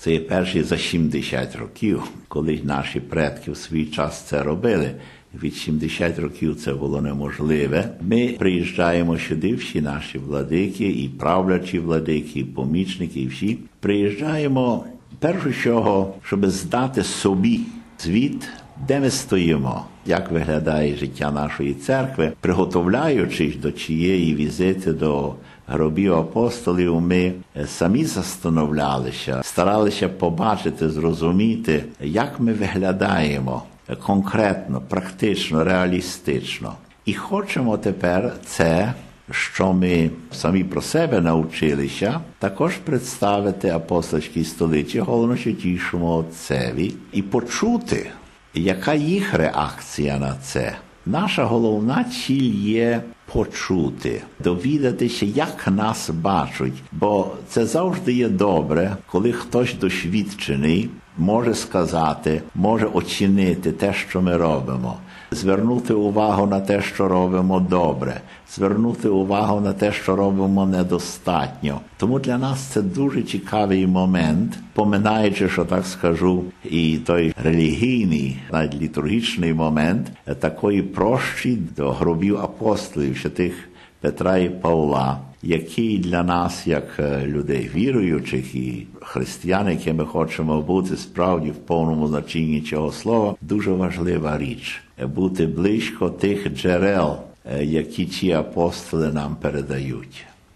Це є перші за 70 років, коли наші предки в свій час це робили. Від 70 років це було неможливе. Ми приїжджаємо сюди, всі наші владики, і правлячі владики, і помічники, і всі. Приїжджаємо, перше чого, щоб здати собі звіт, де ми стоїмо, як виглядає життя нашої церкви. Приготовляючись до чиєї візити до гробів апостолів, ми самі застановлялися, старалися побачити, зрозуміти, як ми виглядаємо конкретно, практично, реалістично. І хочемо тепер це, що ми самі про себе навчилися, також представити апостольській столиці головносвятійшому Отцеві і почути, яка їх реакція на це. Наша головна ціль є почути, довідатися, як нас бачать, бо це завжди є добре, коли хтось досвідчений може сказати, може оцінити те, що ми робимо, звернути увагу на те, що робимо добре, звернути увагу на те, що робимо недостатньо. Тому для нас це дуже цікавий момент, поминаючи, що так скажу, і той релігійний, навіть літургічний момент такої прощі до гробів апостолів, святих Петра і Павла, який для нас, як людей віруючих і християн, якими хочемо бути справді в повному значенні цього слова, дуже важлива річ. Бути близько тих джерел, які ці апостоли нам передають.